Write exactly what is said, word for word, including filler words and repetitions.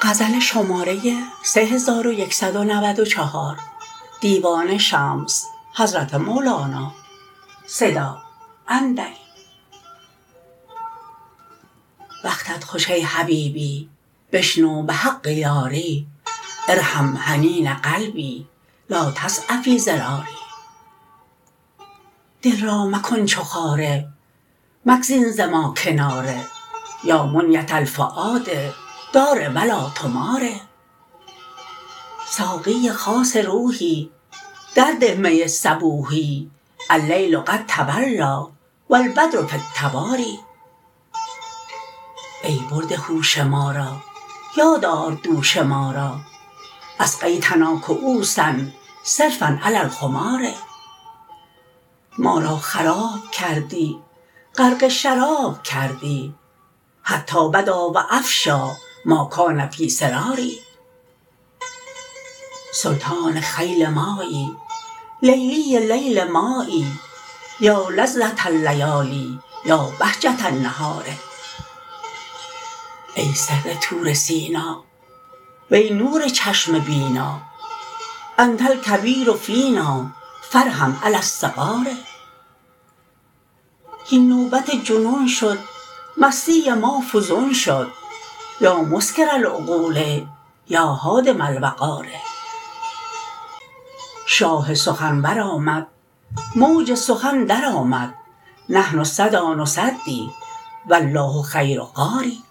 وقتت خوش ای حبیبی بشنو به حق یاری ارحم حنین قلبی لا تسع فی ضراری دل را مکن چو خاره مگزین ز ما کناره یا منیة الفؤاد دار و لا تمار ساقی خاص روحی درده می صبوحی اللیل قد توری و البدر فی التواری ای برده هوش ما را یاد آر دوش ما را اسقیتنا کؤوسا صرفا علی الخمار ما را خراب کردی غرق شراب کردی حتی بدا و افشی ما کان فی سراری سلطان خیل مایی لیلی لیل مایی یا لذة اللیالی یا بهجة النهار ای سر طور سینا وی نور چشم بینا انت الکبیر فینا فارحم علی الصغار هین نوبت جنون شد مستی ما فزون شد یا مسکر العقول یا هادم الوقار شاه سخنور آمد موج سخن درآمد نحن الصدی نصدی و الله خیر قاری